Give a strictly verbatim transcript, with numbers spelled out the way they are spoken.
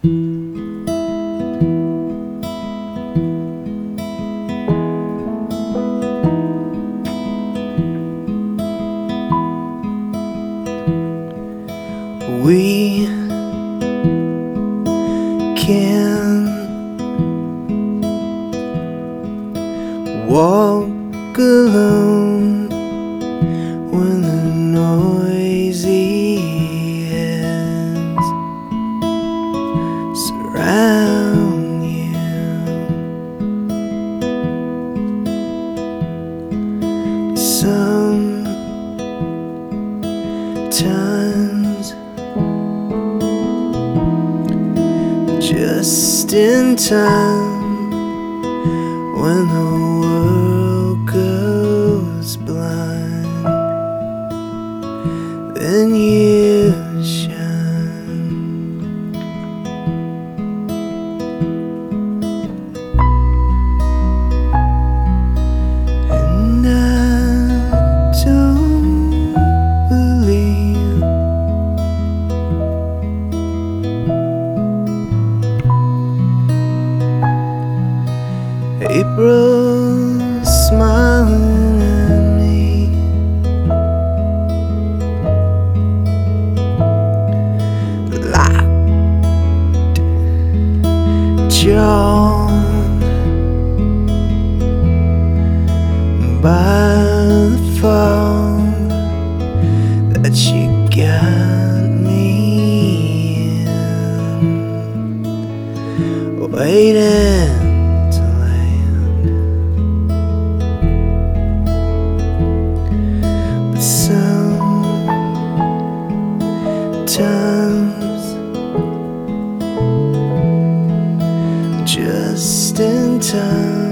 We can walk alone when the noisy ends surround you. Sometimes just in time, when the world goes blind, then you shine. And I don't believe April smiling at me, locked jaw by the fall that you got me in, waiting to land. But sometimes just in time,